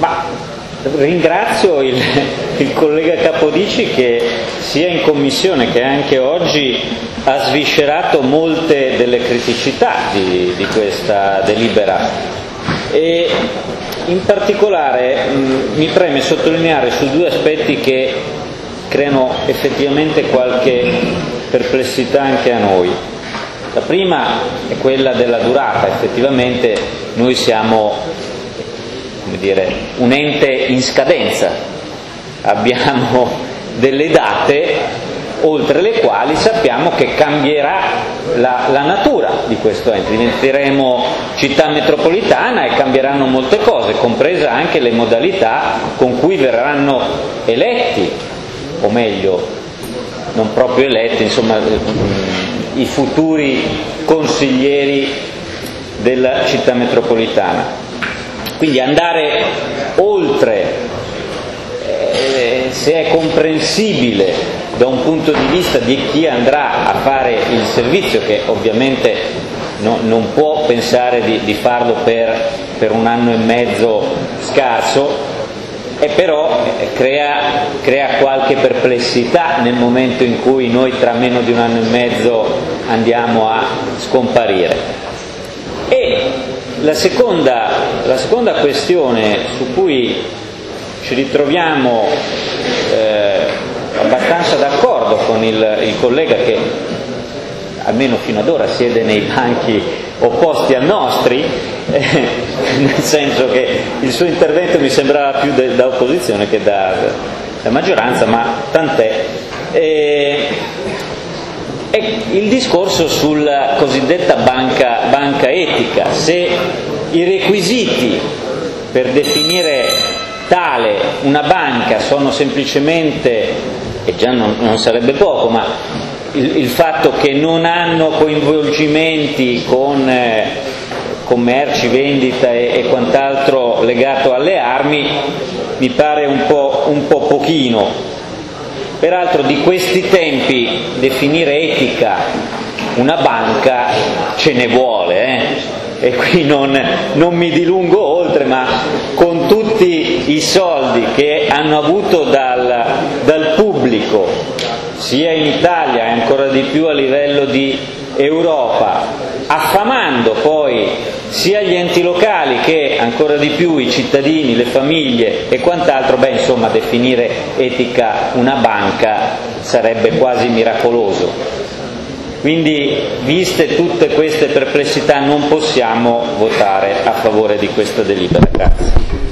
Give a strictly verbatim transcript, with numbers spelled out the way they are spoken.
Ma ringrazio il, il collega Capodici che sia in commissione che anche oggi ha sviscerato molte delle criticità di, di questa delibera e in particolare mh, mi preme sottolineare su due aspetti che creano effettivamente qualche perplessità anche a noi. La prima è quella della durata. Effettivamente noi siamo, come dire, un ente in scadenza, abbiamo delle date oltre le quali sappiamo che cambierà la, la natura di questo ente, diventeremo città metropolitana e cambieranno molte cose, compresa anche le modalità con cui verranno eletti, o meglio, non proprio eletti, insomma, i futuri consiglieri della città metropolitana. Quindi andare oltre, eh, se è comprensibile da un punto di vista di chi andrà a fare il servizio, che ovviamente no, non può pensare di, di farlo per, per un anno e mezzo scarso, e però crea, crea qualche perplessità nel momento in cui noi tra meno di un anno e mezzo andiamo a scomparire. E la seconda, la seconda questione su cui ci ritroviamo eh, abbastanza d'accordo con il, il collega che almeno fino ad ora siede nei banchi opposti ai nostri, eh, nel senso che il suo intervento mi sembrava più de, da opposizione che da, da maggioranza, ma tant'è. Eh, è il discorso sulla cosiddetta banca, banca etica. Se i requisiti per definire tale una banca sono semplicemente, e già non, non sarebbe poco, ma il, il fatto che non hanno coinvolgimenti con eh, commerci, vendita e, e quant'altro legato alle armi, mi pare un po', un po' pochino. Peraltro di questi tempi definire etica una banca ce ne vuole, eh? E qui non, non mi dilungo oltre, ma con tutti i soldi che hanno avuto dal, dal pubblico, sia in Italia e ancora di più a livello di Europa, affamando poi sia gli enti locali che ancora di più i cittadini, le famiglie e quant'altro, beh insomma definire etica una banca sarebbe quasi miracoloso. Quindi, viste tutte queste perplessità, non possiamo votare a favore di questa delibera. Grazie.